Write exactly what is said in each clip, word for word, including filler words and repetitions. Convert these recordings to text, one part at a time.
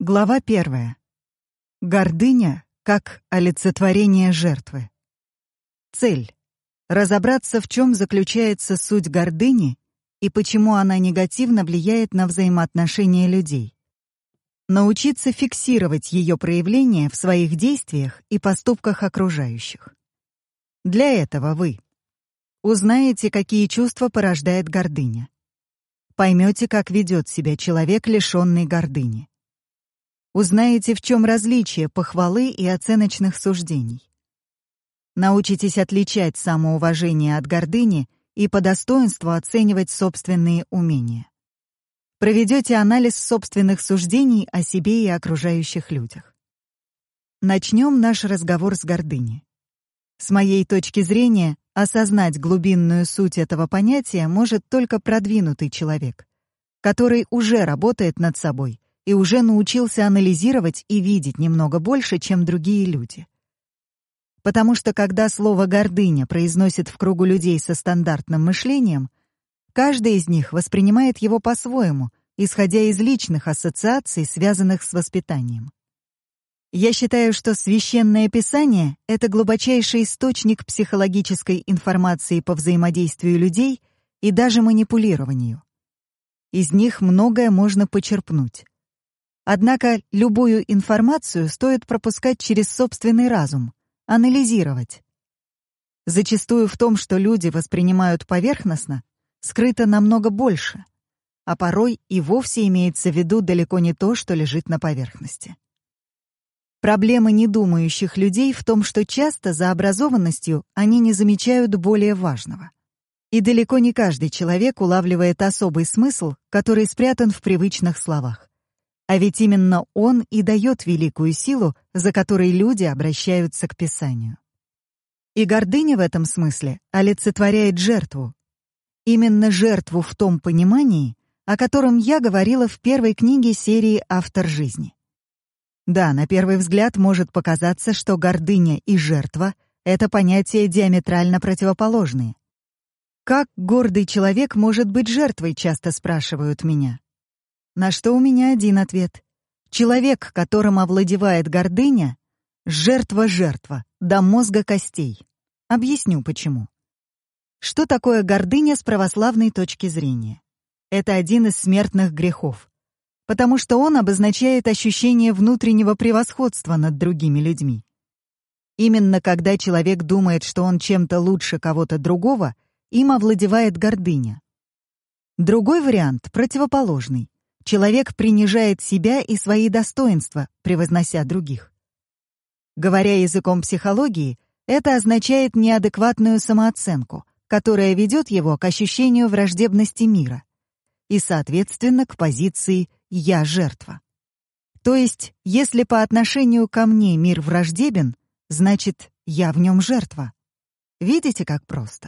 Глава первая. Гордыня как олицетворение жертвы. Цель — разобраться, в чем заключается суть гордыни и почему она негативно влияет на взаимоотношения людей. Научиться фиксировать ее проявления в своих действиях и поступках окружающих. Для этого вы узнаете, какие чувства порождает гордыня. Поймете, как ведет себя человек, лишенный гордыни. Узнаете, в чем различие похвалы и оценочных суждений. Научитесь отличать самоуважение от гордыни и по достоинству оценивать собственные умения. Проведете анализ собственных суждений о себе и окружающих людях. Начнем наш разговор с гордыней. С моей точки зрения, осознать глубинную суть этого понятия может только продвинутый человек, который уже работает над собой и уже научился анализировать и видеть немного больше, чем другие люди. Потому что когда слово «гордыня» произносит в кругу людей со стандартным мышлением, каждый из них воспринимает его по-своему, исходя из личных ассоциаций, связанных с воспитанием. Я считаю, что Священное Писание — это глубочайший источник психологической информации по взаимодействию людей и даже манипулированию. Из них многое можно почерпнуть. Однако любую информацию стоит пропускать через собственный разум, анализировать. Зачастую в том, что люди воспринимают поверхностно, скрыто намного больше, а порой и вовсе имеется в виду далеко не то, что лежит на поверхности. Проблема недумающих людей в том, что часто за образованностью они не замечают более важного. И далеко не каждый человек улавливает особый смысл, который спрятан в привычных словах. А ведь именно он и дает великую силу, за которой люди обращаются к Писанию. И гордыня в этом смысле олицетворяет жертву. Именно жертву в том понимании, о котором я говорила в первой книге серии «Автор жизни». Да, на первый взгляд может показаться, что гордыня и жертва — это понятия диаметрально противоположные. Как гордый человек может быть жертвой, часто спрашивают меня. На что у меня один ответ. Человек, которым овладевает гордыня, жертва-жертва, до мозга костей. Объясню, почему. Что такое гордыня с православной точки зрения? Это один из смертных грехов, потому что он обозначает ощущение внутреннего превосходства над другими людьми. Именно когда человек думает, что он чем-то лучше кого-то другого, им овладевает гордыня. Другой вариант противоположный. Человек принижает себя и свои достоинства, превознося других. Говоря языком психологии, это означает неадекватную самооценку, которая ведет его к ощущению враждебности мира и, соответственно, к позиции «я жертва». То есть, если по отношению ко мне мир враждебен, значит, я в нем жертва. Видите, как просто?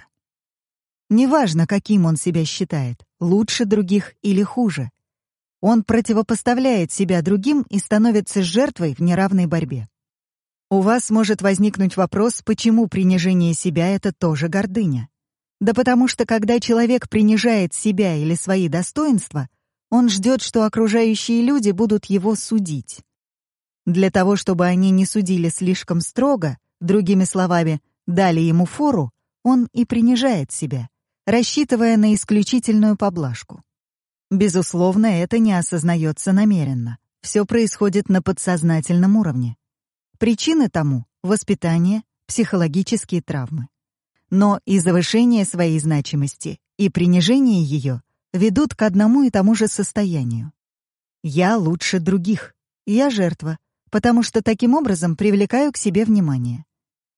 Неважно, каким он себя считает, лучше других или хуже. Он противопоставляет себя другим и становится жертвой в неравной борьбе. У вас может возникнуть вопрос, почему принижение себя — это тоже гордыня. Да потому что, когда человек принижает себя или свои достоинства, он ждет, что окружающие люди будут его судить. Для того, чтобы они не судили слишком строго, другими словами, дали ему фору, он и принижает себя, рассчитывая на исключительную поблажку. Безусловно, это не осознается намеренно. Все происходит на подсознательном уровне. Причины тому — воспитание, психологические травмы. Но и завышение своей значимости, и принижение ее ведут к одному и тому же состоянию. Я лучше других, я жертва, потому что таким образом привлекаю к себе внимание.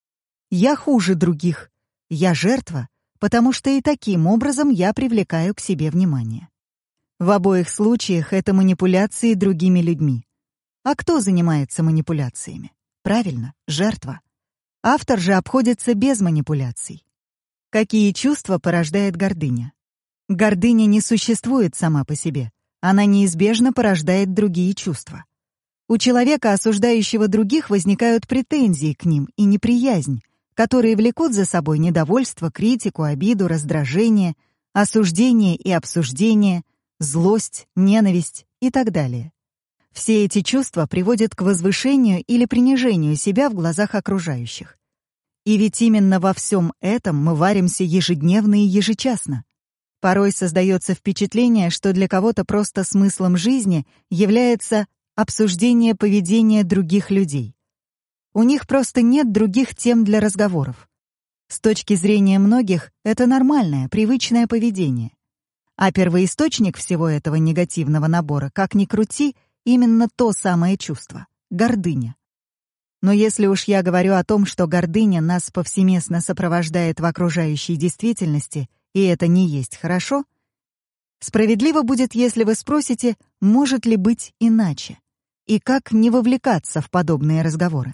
Я хуже других, я жертва, потому что и таким образом я привлекаю к себе внимание. В обоих случаях это манипуляции другими людьми. А кто занимается манипуляциями? Правильно, жертва. Автор же обходится без манипуляций. Какие чувства порождает гордыня? Гордыня не существует сама по себе. Она неизбежно порождает другие чувства. У человека, осуждающего других, возникают претензии к ним и неприязнь, которые влекут за собой недовольство, критику, обиду, раздражение, осуждение и обсуждение, злость, ненависть и так далее. Все эти чувства приводят к возвышению или принижению себя в глазах окружающих. И ведь именно во всем этом мы варимся ежедневно и ежечасно. Порой создается впечатление, что для кого-то просто смыслом жизни является обсуждение поведения других людей. У них просто нет других тем для разговоров. С точки зрения многих, это нормальное, привычное поведение. А первоисточник всего этого негативного набора, как ни крути, именно то самое чувство — гордыня. Но если уж я говорю о том, что гордыня нас повсеместно сопровождает в окружающей действительности, и это не есть хорошо, справедливо будет, если вы спросите, может ли быть иначе, и как не вовлекаться в подобные разговоры.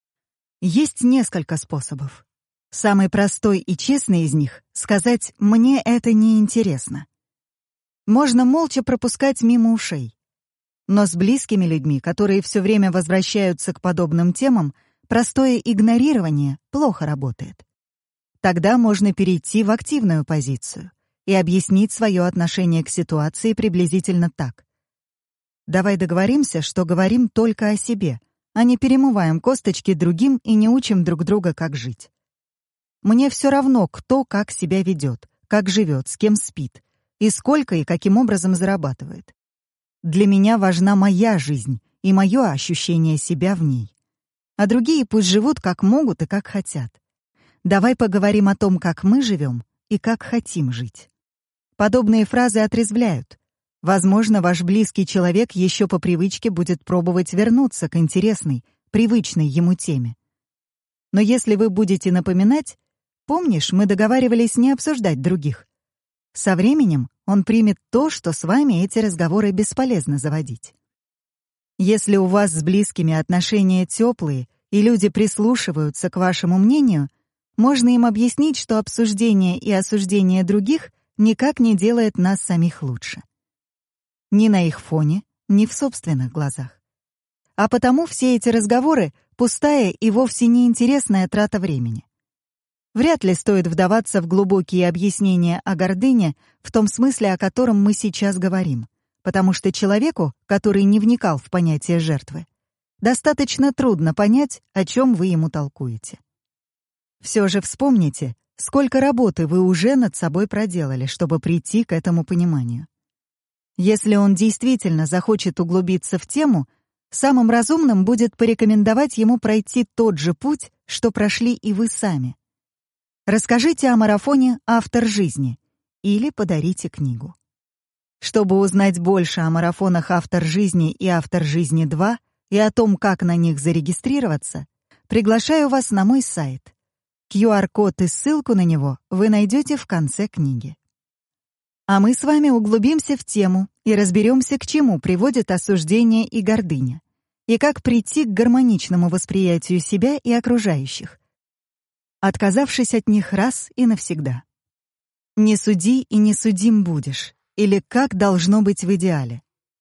Есть несколько способов. Самый простой и честный из них — сказать «мне это не интересно». Можно молча пропускать мимо ушей. Но с близкими людьми, которые все время возвращаются к подобным темам, простое игнорирование плохо работает. Тогда можно перейти в активную позицию и объяснить свое отношение к ситуации приблизительно так. Давай договоримся, что говорим только о себе, а не перемываем косточки другим и не учим друг друга, как жить. Мне все равно, кто как себя ведет, как живет, с кем спит, и сколько и каким образом зарабатывает. Для меня важна моя жизнь и мое ощущение себя в ней. А другие пусть живут как могут и как хотят. Давай поговорим о том, как мы живем и как хотим жить. Подобные фразы отрезвляют. Возможно, ваш близкий человек еще по привычке будет пробовать вернуться к интересной, привычной ему теме. Но если вы будете напоминать, помнишь, мы договаривались не обсуждать других. Со временем он примет то, что с вами эти разговоры бесполезно заводить. Если у вас с близкими отношения теплые и люди прислушиваются к вашему мнению, можно им объяснить, что обсуждение и осуждение других никак не делает нас самих лучше. Ни на их фоне, ни в собственных глазах. А потому все эти разговоры — пустая и вовсе неинтересная трата времени. Вряд ли стоит вдаваться в глубокие объяснения о гордыне в том смысле, о котором мы сейчас говорим, потому что человеку, который не вникал в понятие жертвы, достаточно трудно понять, о чем вы ему толкуете. Все же вспомните, сколько работы вы уже над собой проделали, чтобы прийти к этому пониманию. Если он действительно захочет углубиться в тему, самым разумным будет порекомендовать ему пройти тот же путь, что прошли и вы сами. Расскажите о марафоне «Автор жизни» или подарите книгу. Чтобы узнать больше о марафонах «Автор жизни» и «Автор жизни два» и о том, как на них зарегистрироваться, приглашаю вас на мой сайт. ку ар-код и ссылку на него вы найдете в конце книги. А мы с вами углубимся в тему и разберемся, к чему приводит осуждение и гордыня, и как прийти к гармоничному восприятию себя и окружающих, отказавшись от них раз и навсегда. «Не суди и не судим будешь» или «Как должно быть в идеале».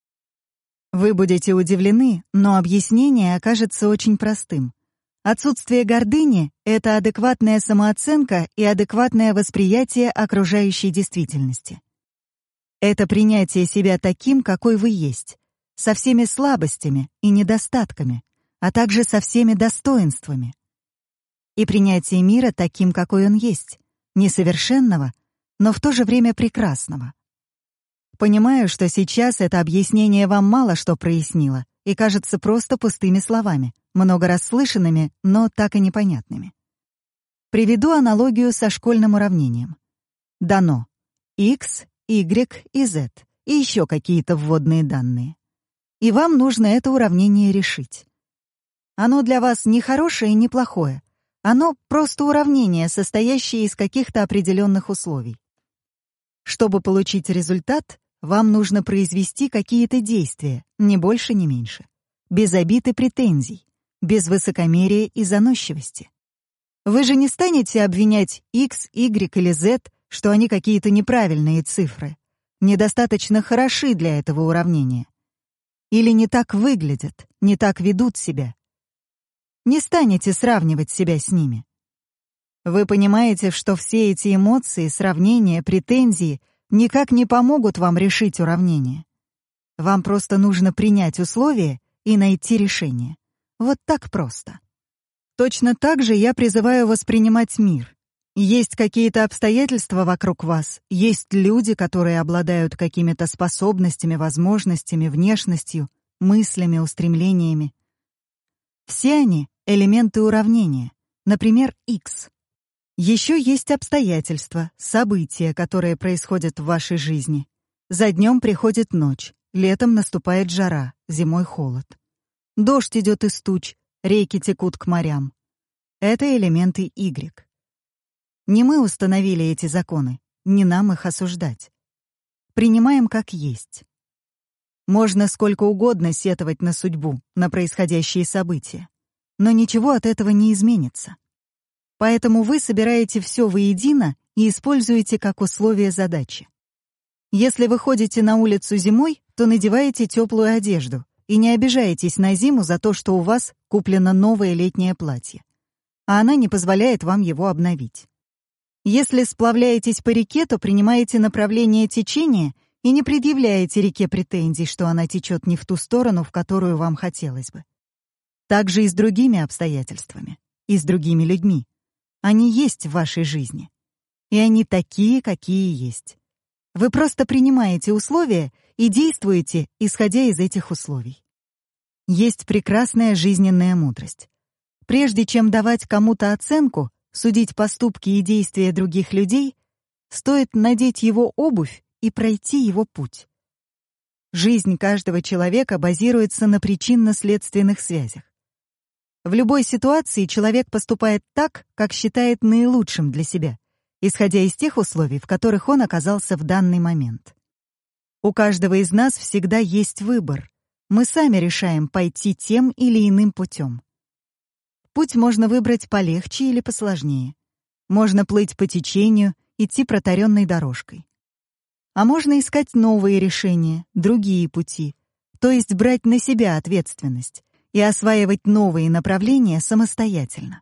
Вы будете удивлены, но объяснение окажется очень простым. Отсутствие гордыни — это адекватная самооценка и адекватное восприятие окружающей действительности. Это принятие себя таким, какой вы есть, со всеми слабостями и недостатками, а также со всеми достоинствами. И принятие мира таким, какой он есть, несовершенного, но в то же время прекрасного. Понимаю, что сейчас это объяснение вам мало что прояснило и кажется просто пустыми словами, много раз слышанными, но так и непонятными. Приведу аналогию со школьным уравнением. Дано x, y и z, и еще какие-то вводные данные. И вам нужно это уравнение решить. Оно для вас не хорошее и не плохое. Оно просто уравнение, состоящее из каких-то определенных условий. Чтобы получить результат, вам нужно произвести какие-то действия, ни больше, ни меньше. Без обид и претензий, без высокомерия и заносчивости. Вы же не станете обвинять x, y или z, что они какие-то неправильные цифры, недостаточно хороши для этого уравнения. Или не так выглядят, не так ведут себя. Не станете сравнивать себя с ними. Вы понимаете, что все эти эмоции, сравнения, претензии никак не помогут вам решить уравнение. Вам просто нужно принять условия и найти решение. Вот так просто. Точно так же я призываю воспринимать мир. Есть какие-то обстоятельства вокруг вас, есть люди, которые обладают какими-то способностями, возможностями, внешностью, мыслями, устремлениями. Все они — элементы уравнения, например, икс. Еще есть обстоятельства, события, которые происходят в вашей жизни. За днем приходит ночь, летом наступает жара, зимой холод. Дождь идет из туч, реки текут к морям. Это элементы Y. Не мы установили эти законы, не нам их осуждать. Принимаем как есть. Можно сколько угодно сетовать на судьбу, на происходящие события, но ничего от этого не изменится. Поэтому вы собираете все воедино и используете как условие задачи. Если вы ходите на улицу зимой, то надеваете теплую одежду и не обижаетесь на зиму за то, что у вас куплено новое летнее платье, а она не позволяет вам его обновить. Если сплавляетесь по реке, то принимаете направление течения и не предъявляете реке претензий, что она течет не в ту сторону, в которую вам хотелось бы. Так же и с другими обстоятельствами, и с другими людьми. Они есть в вашей жизни. И они такие, какие есть. Вы просто принимаете условия и действуете, исходя из этих условий. Есть прекрасная жизненная мудрость. Прежде чем давать кому-то оценку, судить поступки и действия других людей, стоит надеть его обувь и пройти его путь. Жизнь каждого человека базируется на причинно-следственных связях. В любой ситуации человек поступает так, как считает наилучшим для себя, исходя из тех условий, в которых он оказался в данный момент. У каждого из нас всегда есть выбор. Мы сами решаем пойти тем или иным путем. Путь можно выбрать полегче или посложнее. Можно плыть по течению, идти протаренной дорожкой. А можно искать новые решения, другие пути, то есть брать на себя ответственность и осваивать новые направления самостоятельно.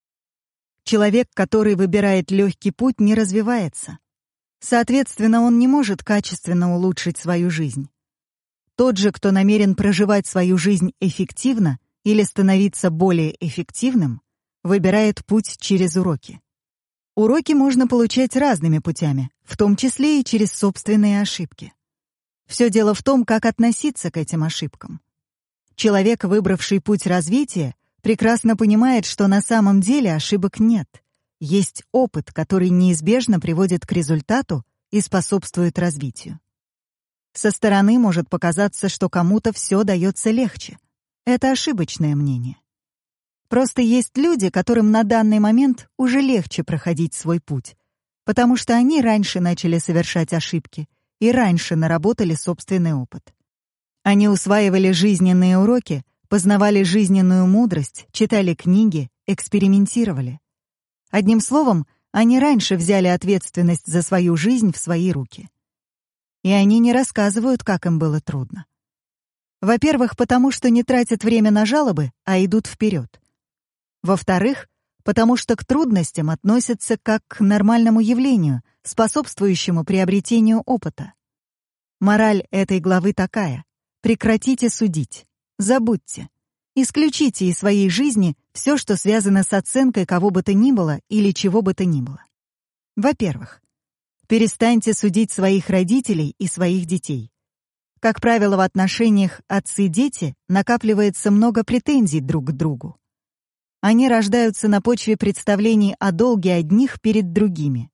Человек, который выбирает легкий путь, не развивается. Соответственно, он не может качественно улучшить свою жизнь. Тот же, кто намерен проживать свою жизнь эффективно или становиться более эффективным, выбирает путь через уроки. Уроки можно получать разными путями, в том числе и через собственные ошибки. Все дело в том, как относиться к этим ошибкам. Человек, выбравший путь развития, прекрасно понимает, что на самом деле ошибок нет. Есть опыт, который неизбежно приводит к результату и способствует развитию. Со стороны может показаться, что кому-то все дается легче. Это ошибочное мнение. Просто есть люди, которым на данный момент уже легче проходить свой путь, потому что они раньше начали совершать ошибки и раньше наработали собственный опыт. Они усваивали жизненные уроки, познавали жизненную мудрость, читали книги, экспериментировали. Одним словом, они раньше взяли ответственность за свою жизнь в свои руки. И они не рассказывают, как им было трудно. Во-первых, потому что не тратят время на жалобы, а идут вперед. Во-вторых, потому что к трудностям относятся как к нормальному явлению, способствующему приобретению опыта. Мораль этой главы такая: прекратите судить, забудьте, исключите из своей жизни все, что связано с оценкой кого бы то ни было или чего бы то ни было. Во-первых, перестаньте судить своих родителей и своих детей. Как правило, в отношениях отцы-дети накапливается много претензий друг к другу. Они рождаются на почве представлений о долге одних перед другими.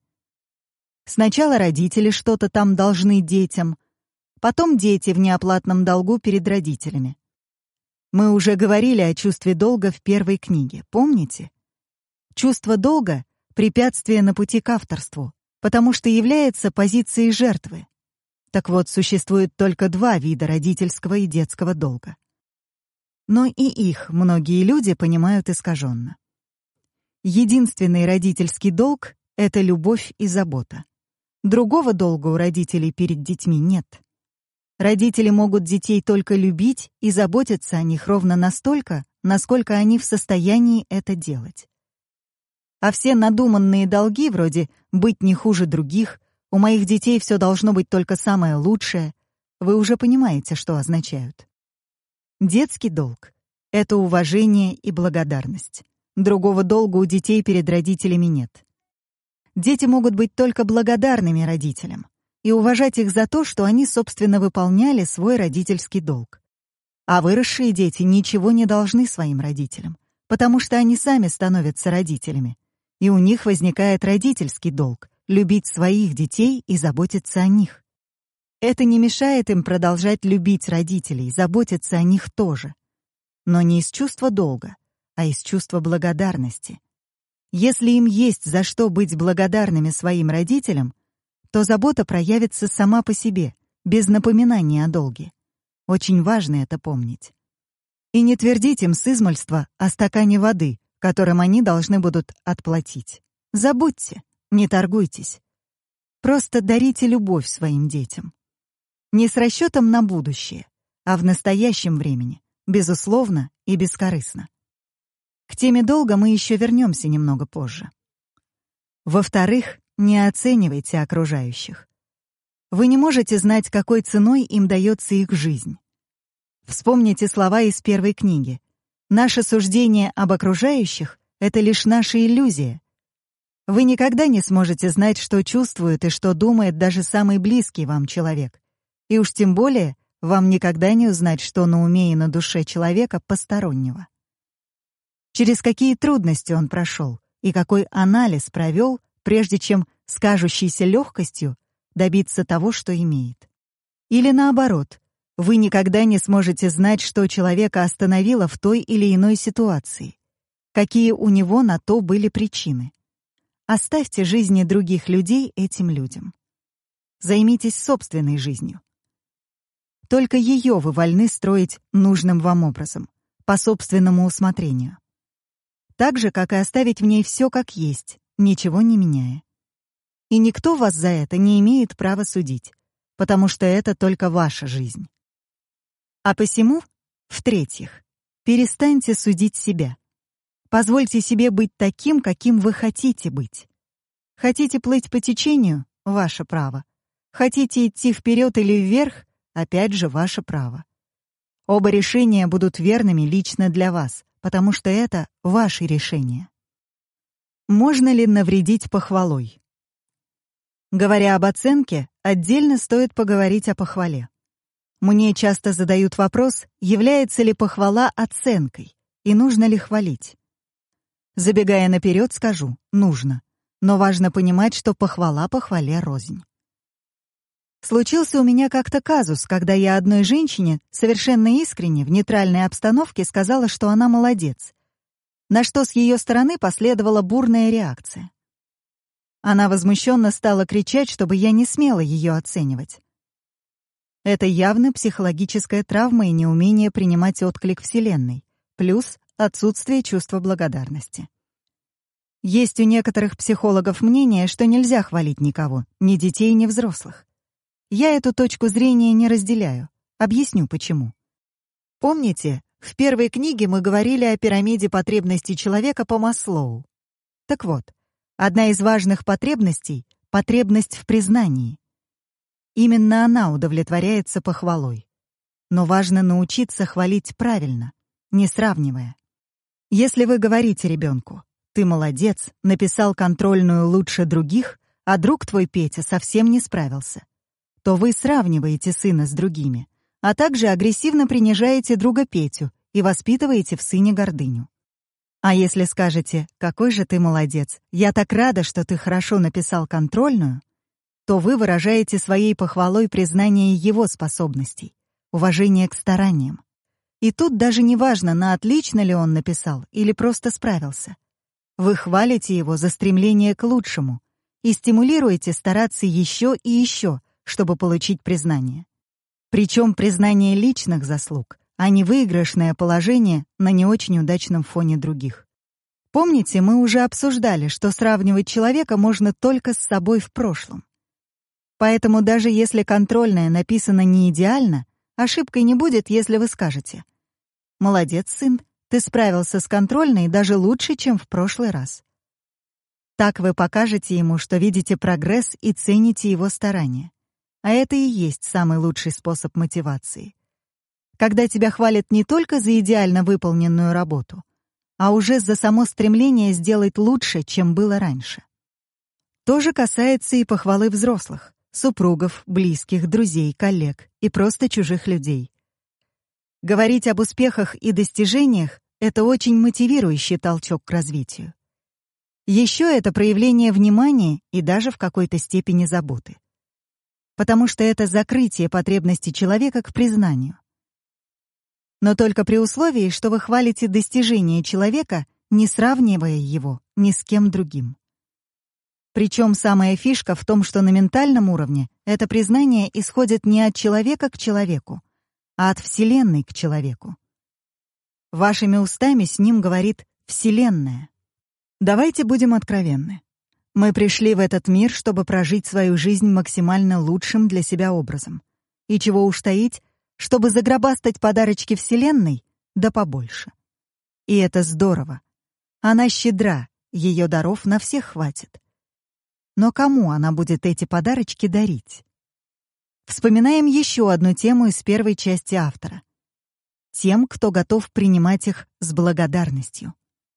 Сначала родители что-то там должны детям, потом дети в неоплатном долгу перед родителями. Мы уже говорили о чувстве долга в первой книге, помните? Чувство долга — препятствие на пути к авторству, потому что является позицией жертвы. Так вот, существует только два вида родительского и детского долга. Но и их многие люди понимают искаженно. Единственный родительский долг — это любовь и забота. Другого долга у родителей перед детьми нет. Родители могут детей только любить и заботиться о них ровно настолько, насколько они в состоянии это делать. А все надуманные долги, вроде «быть не хуже других», «у моих детей все должно быть только самое лучшее», вы уже понимаете, что означают. Детский долг — это уважение и благодарность. Другого долга у детей перед родителями нет. Дети могут быть только благодарными родителям и уважать их за то, что они, собственно, выполняли свой родительский долг. А выросшие дети ничего не должны своим родителям, потому что они сами становятся родителями, и у них возникает родительский долг — любить своих детей и заботиться о них. Это не мешает им продолжать любить родителей, заботиться о них тоже. Но не из чувства долга, а из чувства благодарности. Если им есть за что быть благодарными своим родителям, то забота проявится сама по себе, без напоминания о долге. Очень важно это помнить. И не твердить им с измольства о стакане воды, которым они должны будут отплатить. Забудьте, не торгуйтесь. Просто дарите любовь своим детям. Не с расчетом на будущее, а в настоящем времени, безусловно и бескорыстно. К теме долга мы еще вернемся немного позже. Во-вторых, не оценивайте окружающих. Вы не можете знать, какой ценой им дается их жизнь. Вспомните слова из первой книги. Наше суждение об окружающих — это лишь наша иллюзия. Вы никогда не сможете знать, что чувствует и что думает даже самый близкий вам человек. И уж тем более вам никогда не узнать, что на уме и на душе человека постороннего. Через какие трудности он прошел и какой анализ провел, прежде чем с кажущейся легкостью добиться того, что имеет. Или наоборот, вы никогда не сможете знать, что человека остановило в той или иной ситуации, какие у него на то были причины. Оставьте жизни других людей этим людям. Займитесь собственной жизнью. Только ее вы вольны строить нужным вам образом, по собственному усмотрению. Так же, как и оставить в ней все как есть, ничего не меняя. И никто вас за это не имеет права судить, потому что это только ваша жизнь. А посему, в-третьих, перестаньте судить себя. Позвольте себе быть таким, каким вы хотите быть. Хотите плыть по течению — ваше право. Хотите идти вперед или вверх — опять же, ваше право. Оба решения будут верными лично для вас, потому что это ваши решения. Можно ли навредить похвалой? Говоря об оценке, отдельно стоит поговорить о похвале. Мне часто задают вопрос, является ли похвала оценкой и нужно ли хвалить. Забегая наперед, скажу, нужно, но важно понимать, что похвала похвале рознь. Случился у меня как-то казус, когда я одной женщине совершенно искренне в нейтральной обстановке сказала, что она молодец, на что с ее стороны последовала бурная реакция. Она возмущенно стала кричать, чтобы я не смела ее оценивать. Это явно психологическая травма и неумение принимать отклик Вселенной, плюс отсутствие чувства благодарности. Есть у некоторых психологов мнение, что нельзя хвалить никого, ни детей, ни взрослых. Я эту точку зрения не разделяю. Объясню, почему. Помните, в первой книге мы говорили о пирамиде потребностей человека по Маслоу? Так вот, одна из важных потребностей — потребность в признании. Именно она удовлетворяется похвалой. Но важно научиться хвалить правильно, не сравнивая. Если вы говорите ребенку: «Ты молодец, написал контрольную лучше других, а друг твой Петя совсем не справился», то вы сравниваете сына с другими, а также агрессивно принижаете друга Петю и воспитываете в сыне гордыню. А если скажете: «Какой же ты молодец, я так рада, что ты хорошо написал контрольную», то вы выражаете своей похвалой признание его способностей, уважение к стараниям. И тут даже не важно, на отлично ли он написал или просто справился. Вы хвалите его за стремление к лучшему и стимулируете стараться еще и еще, чтобы получить признание. Причем признание личных заслуг, а не выигрышное положение на не очень удачном фоне других. Помните, мы уже обсуждали, что сравнивать человека можно только с собой в прошлом. Поэтому даже если контрольная написана не идеально, ошибкой не будет, если вы скажете: «Молодец, сын, ты справился с контрольной даже лучше, чем в прошлый раз». Так вы покажете ему, что видите прогресс и цените его старания. А это и есть самый лучший способ мотивации. Когда тебя хвалят не только за идеально выполненную работу, а уже за само стремление сделать лучше, чем было раньше. То же касается и похвалы взрослых, супругов, близких, друзей, коллег и просто чужих людей. Говорить об успехах и достижениях — это очень мотивирующий толчок к развитию. Еще это проявление внимания и даже в какой-то степени заботы. Потому что это закрытие потребности человека к признанию. Но только при условии, что вы хвалите достижения человека, не сравнивая его ни с кем другим. Причем самая фишка в том, что на ментальном уровне это признание исходит не от человека к человеку, а от Вселенной к человеку. Вашими устами с ним говорит Вселенная. Давайте будем откровенны. Мы пришли в этот мир, чтобы прожить свою жизнь максимально лучшим для себя образом. И чего уж таить, чтобы загробастать подарочки Вселенной, да побольше. И это здорово. Она щедра, ее даров на всех хватит. Но кому она будет эти подарочки дарить? Вспоминаем еще одну тему из первой части автора. Тем, кто готов принимать их с благодарностью.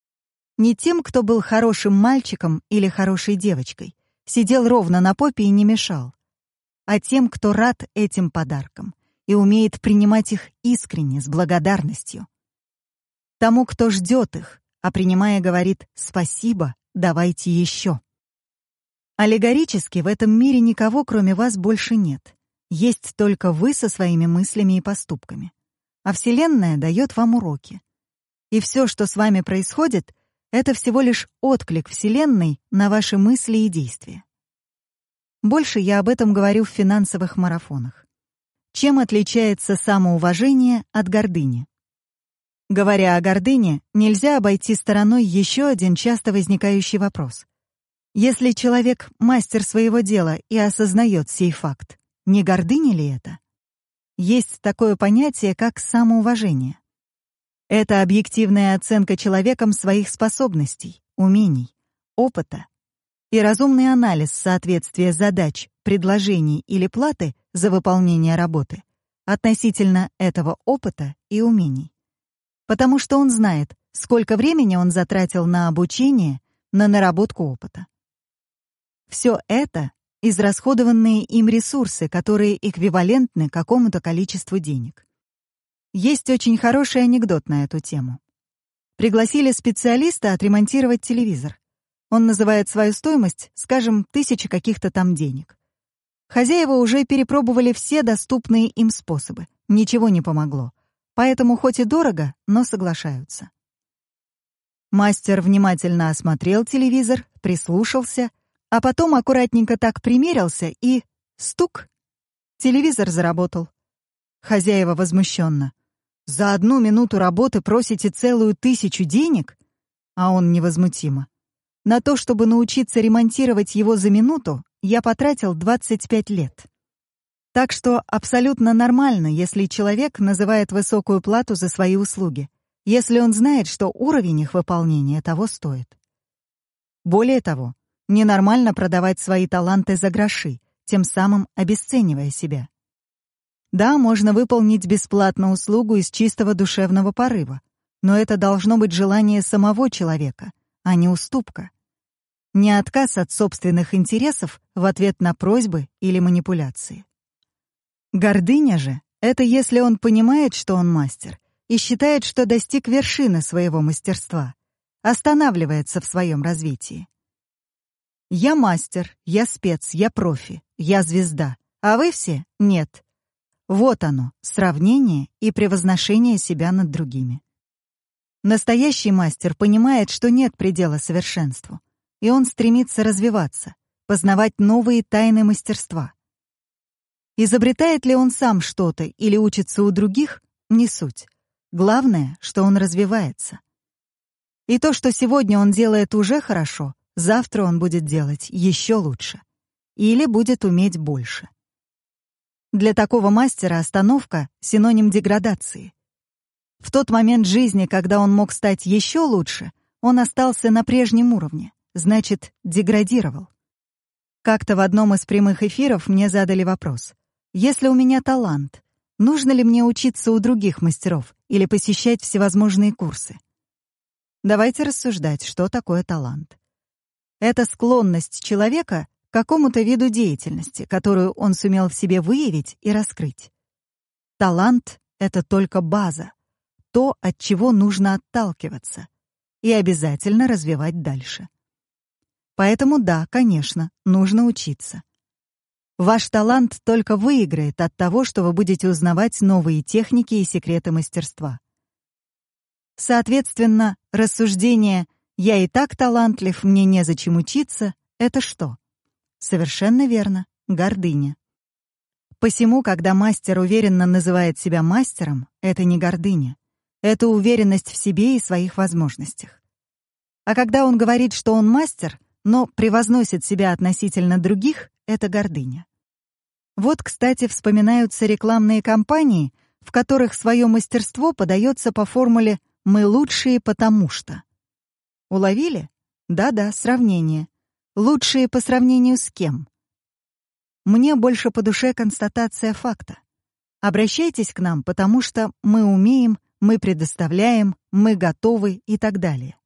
Не тем, кто был хорошим мальчиком или хорошей девочкой, сидел ровно на попе и не мешал, а тем, кто рад этим подаркам и умеет принимать их искренне, с благодарностью. Тому, кто ждет их, а принимая говорит «спасибо, давайте еще». Аллегорически в этом мире никого, кроме вас, больше нет. Есть только вы со своими мыслями и поступками. А Вселенная дает вам уроки. И все, что с вами происходит, это всего лишь отклик Вселенной на ваши мысли и действия. Больше я об этом говорю в финансовых марафонах. Чем отличается самоуважение от гордыни? Говоря о гордыне, нельзя обойти стороной еще один часто возникающий вопрос. Если человек мастер своего дела и осознает сей факт, не гордыня ли это? Есть такое понятие, как самоуважение. Это объективная оценка человеком своих способностей, умений, опыта и разумный анализ соответствия задач, предложений или платы за выполнение работы относительно этого опыта и умений. Потому что он знает, сколько времени он затратил на обучение, на наработку опыта. Все это — израсходованные им ресурсы, которые эквивалентны какому-то количеству денег. Есть очень хороший анекдот на эту тему. Пригласили специалиста отремонтировать телевизор. Он называет свою стоимость, скажем, тысяча каких-то там денег. Хозяева уже перепробовали все доступные им способы. Ничего не помогло. Поэтому хоть и дорого, но соглашаются. Мастер внимательно осмотрел телевизор, прислушался, а потом аккуратненько так примерился и... стук! Телевизор заработал. Хозяева возмущенно. «За одну минуту работы просите целую тысячу денег?» А он невозмутимо. «На то, чтобы научиться ремонтировать его за минуту, я потратил двадцать пять лет». Так что абсолютно нормально, если человек называет высокую плату за свои услуги, если он знает, что уровень их выполнения того стоит. Более того, ненормально продавать свои таланты за гроши, тем самым обесценивая себя. Да, можно выполнить бесплатно услугу из чистого душевного порыва, но это должно быть желание самого человека, а не уступка. Не отказ от собственных интересов в ответ на просьбы или манипуляции. Гордыня же — это если он понимает, что он мастер, и считает, что достиг вершины своего мастерства, останавливается в своем развитии. Я мастер, я спец, я профи, я звезда, а вы все — нет. Вот оно, сравнение и превозношение себя над другими. Настоящий мастер понимает, что нет предела совершенству, и он стремится развиваться, познавать новые тайны мастерства. Изобретает ли он сам что-то или учится у других — не суть. Главное, что он развивается. И то, что сегодня он делает уже хорошо, завтра он будет делать еще лучше. Или будет уметь больше. Для такого мастера остановка — синоним деградации. В тот момент жизни, когда он мог стать еще лучше, он остался на прежнем уровне, значит, деградировал. Как-то в одном из прямых эфиров мне задали вопрос: если у меня талант, нужно ли мне учиться у других мастеров или посещать всевозможные курсы? Давайте рассуждать, что такое талант. Это склонность человека к какому-то виду деятельности, которую он сумел в себе выявить и раскрыть. Талант — это только база, то, от чего нужно отталкиваться, и обязательно развивать дальше. Поэтому да, конечно, нужно учиться. Ваш талант только выиграет от того, что вы будете узнавать новые техники и секреты мастерства. Соответственно, рассуждение «я и так талантлив, мне незачем учиться» — это что? Совершенно верно, гордыня. Посему, когда мастер уверенно называет себя мастером, это не гордыня, это уверенность в себе и своих возможностях. А когда он говорит, что он мастер, но превозносит себя относительно других, это гордыня. Вот, кстати, вспоминаются рекламные кампании, в которых свое мастерство подается по формуле «мы лучшие потому что». Уловили? Да-да, сравнение. Лучшие по сравнению с кем? Мне больше по душе констатация факта. Обращайтесь к нам, потому что мы умеем, мы предоставляем, мы готовы и так далее.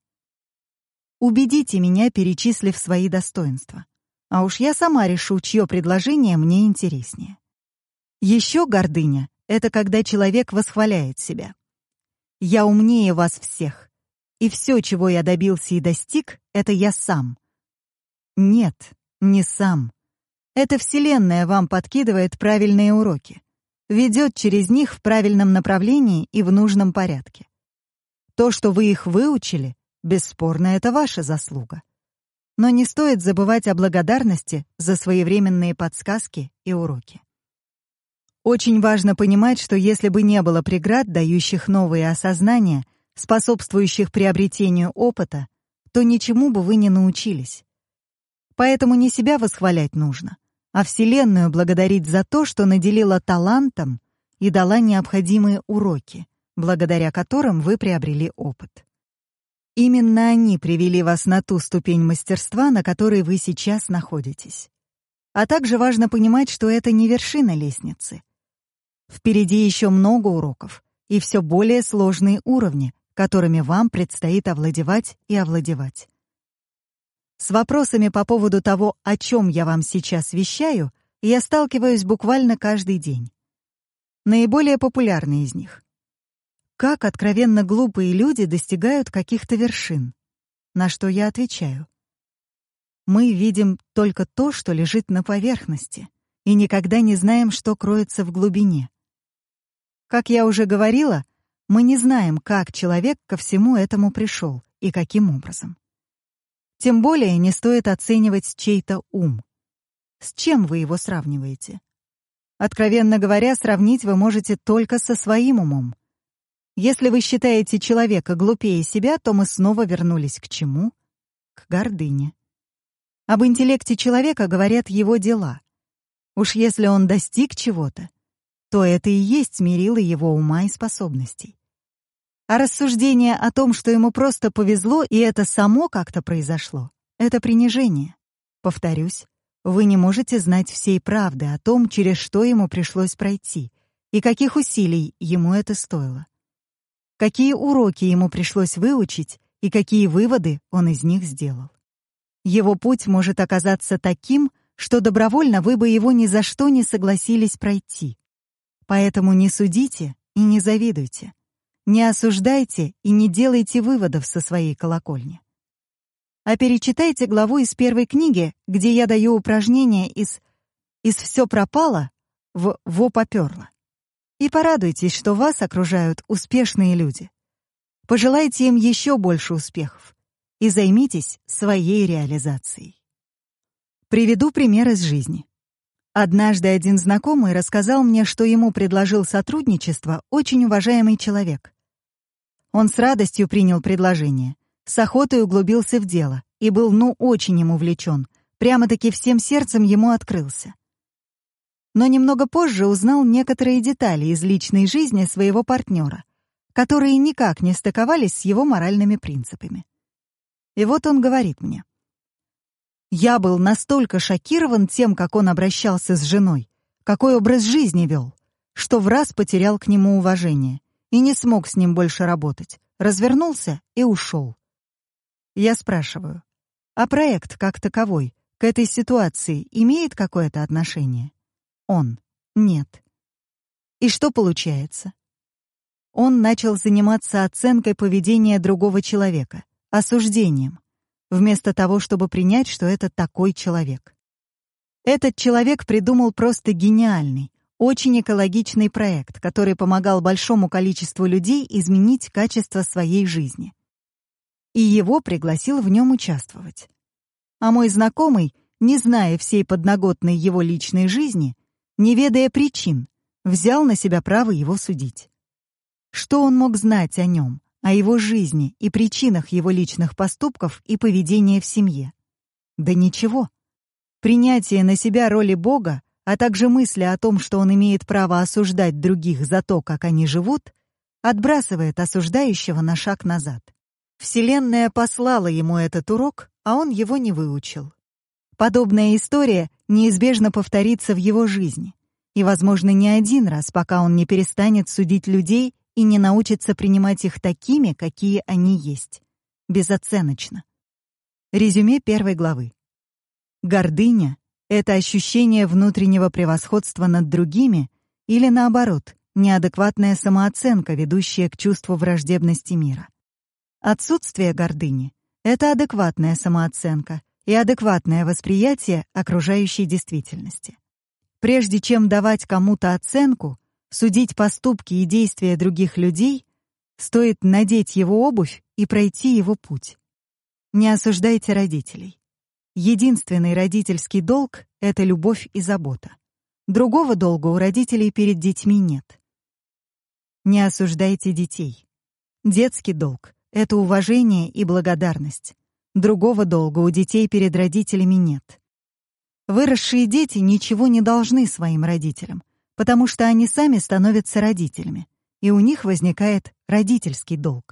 Убедите меня, перечислив свои достоинства. А уж я сама решу, чье предложение мне интереснее. Еще гордыня — это когда человек восхваляет себя. «Я умнее вас всех, и все, чего я добился и достиг, это я сам». Нет, не сам. Это Вселенная вам подкидывает правильные уроки, ведет через них в правильном направлении и в нужном порядке. То, что вы их выучили, бесспорно, это ваша заслуга. Но не стоит забывать о благодарности за своевременные подсказки и уроки. Очень важно понимать, что если бы не было преград, дающих новые осознания, способствующих приобретению опыта, то ничему бы вы не научились. Поэтому не себя восхвалять нужно, а Вселенную благодарить за то, что наделила талантом и дала необходимые уроки, благодаря которым вы приобрели опыт. Именно они привели вас на ту ступень мастерства, на которой вы сейчас находитесь. А также важно понимать, что это не вершина лестницы. Впереди еще много уроков и все более сложные уровни, которыми вам предстоит овладевать и овладевать. С вопросами по поводу того, о чем я вам сейчас вещаю, я сталкиваюсь буквально каждый день. Наиболее популярные из них. Как откровенно глупые люди достигают каких-то вершин? На что я отвечаю: мы видим только то, что лежит на поверхности, и никогда не знаем, что кроется в глубине. Как я уже говорила, мы не знаем, как человек ко всему этому пришел и каким образом. Тем более не стоит оценивать чей-то ум. С чем вы его сравниваете? Откровенно говоря, сравнить вы можете только со своим умом. Если вы считаете человека глупее себя, то мы снова вернулись к чему? К гордыне. Об интеллекте человека говорят его дела. Уж если он достиг чего-то, то это и есть мерило его ума и способностей. А рассуждение о том, что ему просто повезло и это само как-то произошло, это принижение. Повторюсь, вы не можете знать всей правды о том, через что ему пришлось пройти, и каких усилий ему это стоило. Какие уроки ему пришлось выучить и какие выводы он из них сделал. Его путь может оказаться таким, что добровольно вы бы его ни за что не согласились пройти. Поэтому не судите и не завидуйте. Не осуждайте и не делайте выводов со своей колокольни. А перечитайте главу из первой книги, где я даю упражнения из «из всё пропало» в «во попёрло». И порадуйтесь, что вас окружают успешные люди. Пожелайте им еще больше успехов и займитесь своей реализацией. Приведу пример из жизни. Однажды один знакомый рассказал мне, что ему предложил сотрудничество очень уважаемый человек. Он с радостью принял предложение, с охотой углубился в дело и был ну очень им увлечен, прямо-таки всем сердцем ему открылся. Но немного позже узнал некоторые детали из личной жизни своего партнера, которые никак не стыковались с его моральными принципами. И вот он говорит мне: Я был настолько шокирован тем, как он обращался с женой, какой образ жизни вел, что враз потерял к нему уважение и не смог с ним больше работать, развернулся и ушел. Я спрашиваю, а проект как таковой к этой ситуации имеет какое-то отношение? Он: нет. И что получается? Он начал заниматься оценкой поведения другого человека, осуждением, вместо того, чтобы принять, что это такой человек. Этот человек придумал просто гениальный, очень экологичный проект, который помогал большому количеству людей изменить качество своей жизни. И его пригласил в нем участвовать. А мой знакомый, не зная всей подноготной его личной жизни, не ведая причин, взял на себя право его судить. Что он мог знать о нем, о его жизни и причинах его личных поступков и поведения в семье? Да ничего. Принятие на себя роли Бога, а также мысли о том, что он имеет право осуждать других за то, как они живут, отбрасывает осуждающего на шаг назад. Вселенная послала ему этот урок, а он его не выучил. Подобная история неизбежно повторится в его жизни, и, возможно, не один раз, пока он не перестанет судить людей и не научится принимать их такими, какие они есть, безоценочно. Резюме первой главы. Гордыня — это ощущение внутреннего превосходства над другими или, наоборот, неадекватная самооценка, ведущая к чувству враждебности мира. Отсутствие гордыни — это адекватная самооценка и адекватное восприятие окружающей действительности. Прежде чем давать кому-то оценку, судить поступки и действия других людей, стоит надеть его обувь и пройти его путь. Не осуждайте родителей. Единственный родительский долг — это любовь и забота. Другого долга у родителей перед детьми нет. Не осуждайте детей. Детский долг — это уважение и благодарность. Другого долга у детей перед родителями нет. Выросшие дети ничего не должны своим родителям, потому что они сами становятся родителями, и у них возникает родительский долг.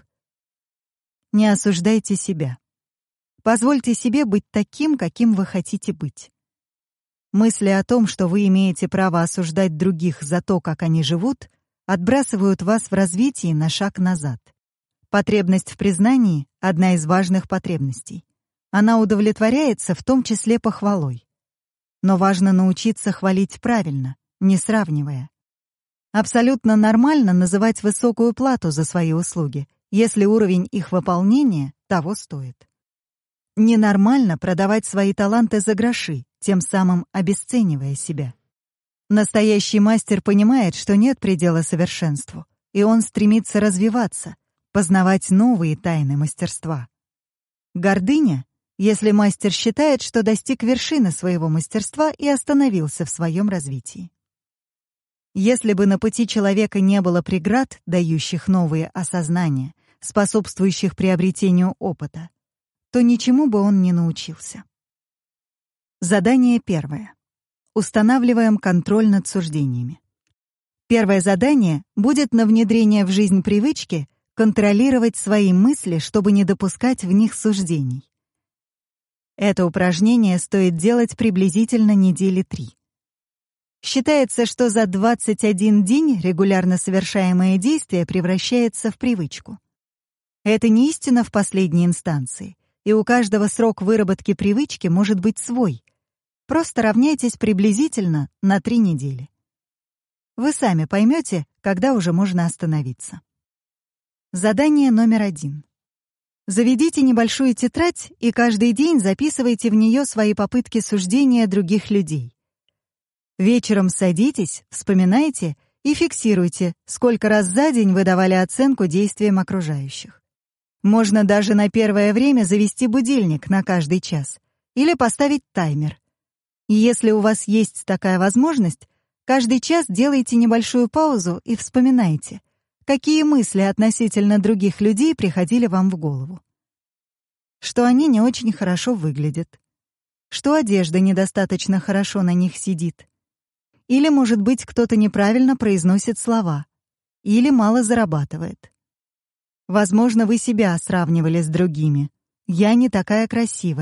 Не осуждайте себя. Позвольте себе быть таким, каким вы хотите быть. Мысли о том, что вы имеете право осуждать других за то, как они живут, отбрасывают вас в развитии на шаг назад. Потребность в признании — одна из важных потребностей. Она удовлетворяется в том числе похвалой. Но важно научиться хвалить правильно, не сравнивая. Абсолютно нормально называть высокую плату за свои услуги, если уровень их выполнения того стоит. Ненормально продавать свои таланты за гроши, тем самым обесценивая себя. Настоящий мастер понимает, что нет предела совершенству, и он стремится развиваться, познавать новые тайны мастерства. Гордыня, если мастер считает, что достиг вершины своего мастерства и остановился в своем развитии. Если бы на пути человека не было преград, дающих новые осознания, способствующих приобретению опыта, то ничему бы он не научился. Задание первое. Устанавливаем контроль над суждениями. Первое задание будет на внедрение в жизнь привычки контролировать свои мысли, чтобы не допускать в них суждений. Это упражнение стоит делать приблизительно недели три. Считается, что за двадцать один день регулярно совершаемое действие превращается в привычку. Это не истина в последней инстанции, и у каждого срок выработки привычки может быть свой. Просто равняйтесь приблизительно на три недели. Вы сами поймете, когда уже можно остановиться. Задание номер один. Заведите небольшую тетрадь и каждый день записывайте в нее свои попытки суждения других людей. Вечером садитесь, вспоминайте и фиксируйте, сколько раз за день вы давали оценку действиям окружающих. Можно даже на первое время завести будильник на каждый час или поставить таймер. И если у вас есть такая возможность, каждый час делайте небольшую паузу и вспоминайте, какие мысли относительно других людей приходили вам в голову. Что они не очень хорошо выглядят. Что одежда недостаточно хорошо на них сидит. Или, может быть, кто-то неправильно произносит слова. Или мало зарабатывает. Возможно, вы себя сравнивали с другими. «Я не такая красивая»,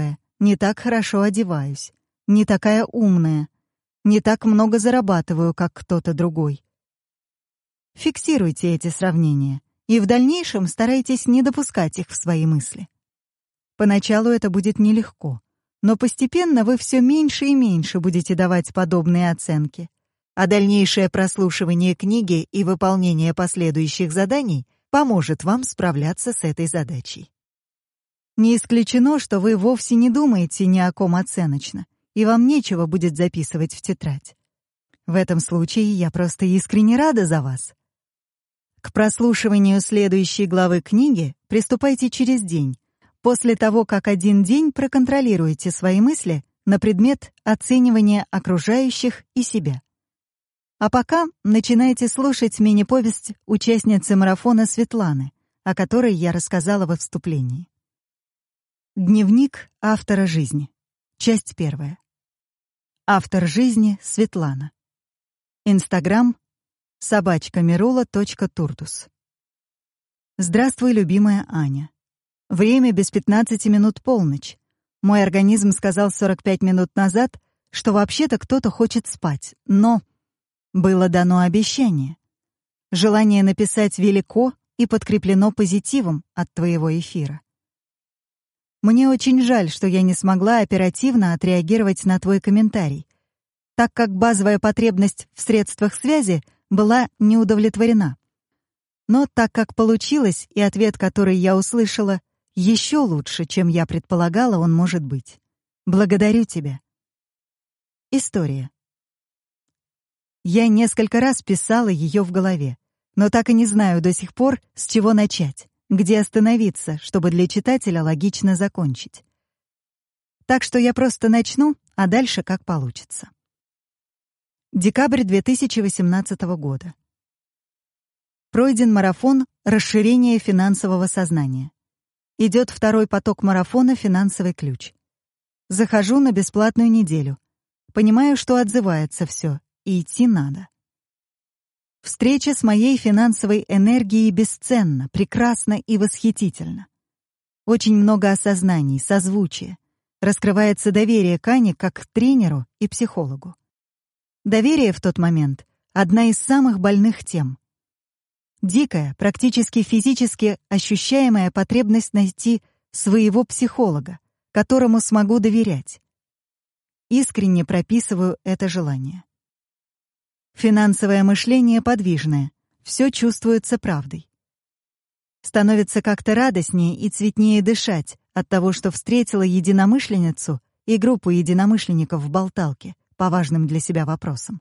не так хорошо одеваюсь, не такая умная, не так много зарабатываю, как кто-то другой. Фиксируйте эти сравнения и в дальнейшем старайтесь не допускать их в свои мысли. Поначалу это будет нелегко, но постепенно вы все меньше и меньше будете давать подобные оценки, а дальнейшее прослушивание книги и выполнение последующих заданий поможет вам справляться с этой задачей. Не исключено, что вы вовсе не думаете ни о ком оценочно, и вам нечего будет записывать в тетрадь. В этом случае я просто искренне рада за вас. К прослушиванию следующей главы книги приступайте через день, после того, как один день проконтролируете свои мысли на предмет оценивания окружающих и себя. А пока начинайте слушать мини-повесть участницы марафона Светланы, о которой я рассказала во вступлении. Дневник автора жизни. Часть первая. Автор жизни Светлана. Инстаграм собачка мирула точка туртус. Здравствуй, любимая Аня. Время без пятнадцати минут полночь. Мой организм сказал сорок пять минут назад, что вообще-то кто-то хочет спать, но было дано обещание. Желание написать велико и подкреплено позитивом от твоего эфира. Мне очень жаль, что я не смогла оперативно отреагировать на твой комментарий, так как базовая потребность в средствах связи была не удовлетворена. Но так как получилось, и ответ, который я услышала, еще лучше, чем я предполагала, он может быть. Благодарю тебя. История. Я несколько раз писала ее в голове, но так и не знаю до сих пор, с чего начать, где остановиться, чтобы для читателя логично закончить. Так что я просто начну, а дальше как получится. Декабрь две тысячи восемнадцатого года. Пройден марафон расширения финансового сознания. Идет второй поток марафона «Финансовый ключ». Захожу на бесплатную неделю. Понимаю, что отзывается все, и идти надо. Встреча с моей финансовой энергией бесценна, прекрасна и восхитительна. Очень много осознаний, созвучия. Раскрывается доверие к Ане как к тренеру и психологу. Доверие в тот момент — одна из самых больных тем. Дикая, практически физически ощущаемая потребность найти своего психолога, которому смогу доверять. Искренне прописываю это желание. Финансовое мышление подвижное, все чувствуется правдой. Становится как-то радостнее и цветнее дышать от того, что встретила единомышленницу и группу единомышленников в болталке по важным для себя вопросам.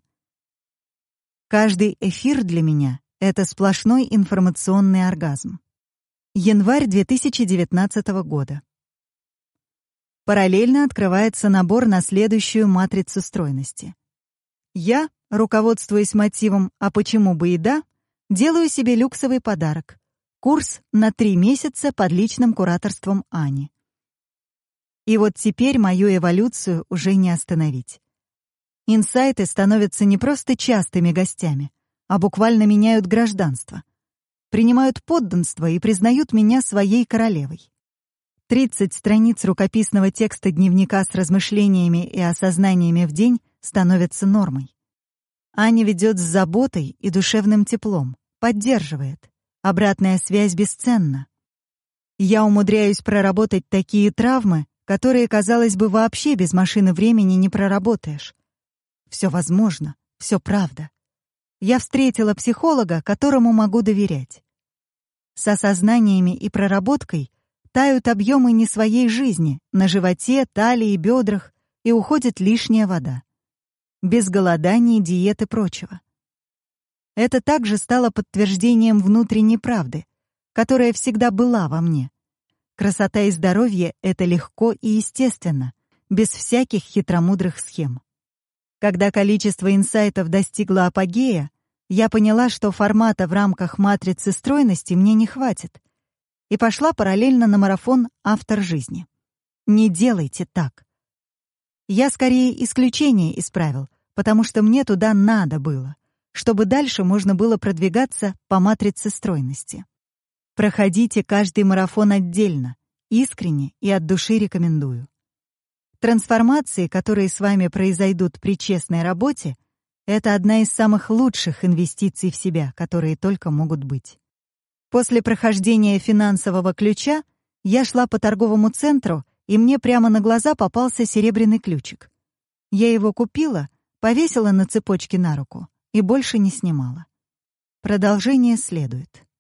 Каждый эфир для меня — это сплошной информационный оргазм. Январь две тысячи девятнадцатого года. Параллельно открывается набор на следующую матрицу стройности. Я, руководствуясь мотивом «а почему бы и да», делаю себе люксовый подарок — курс на три месяца под личным кураторством Ани. И вот теперь мою эволюцию уже не остановить. Инсайты становятся не просто частыми гостями, а буквально меняют гражданство. Принимают подданство и признают меня своей королевой. тридцать страниц рукописного текста дневника с размышлениями и осознаниями в день становятся нормой. Аня ведет с заботой и душевным теплом, поддерживает. Обратная связь бесценна. Я умудряюсь проработать такие травмы, которые, казалось бы, вообще без машины времени не проработаешь. Все возможно, все правда. Я встретила психолога, которому могу доверять. С осознаниями и проработкой тают объемы не своей жизни на животе, талии, бедрах, и уходит лишняя вода. Без голоданий, диет и прочего. Это также стало подтверждением внутренней правды, которая всегда была во мне. Красота и здоровье — это легко и естественно, без всяких хитромудрых схем. Когда количество инсайтов достигло апогея, я поняла, что формата в рамках матрицы стройности мне не хватит, и пошла параллельно на марафон «Автор жизни». Не делайте так. Я скорее исключение исправил, потому что мне туда надо было, чтобы дальше можно было продвигаться по матрице стройности. Проходите каждый марафон отдельно, искренне и от души рекомендую. Трансформации, которые с вами произойдут при честной работе, это одна из самых лучших инвестиций в себя, которые только могут быть. После прохождения финансового ключа я шла по торговому центру, и мне прямо на глаза попался серебряный ключик. Я его купила, повесила на цепочке на руку и больше не снимала. Продолжение следует.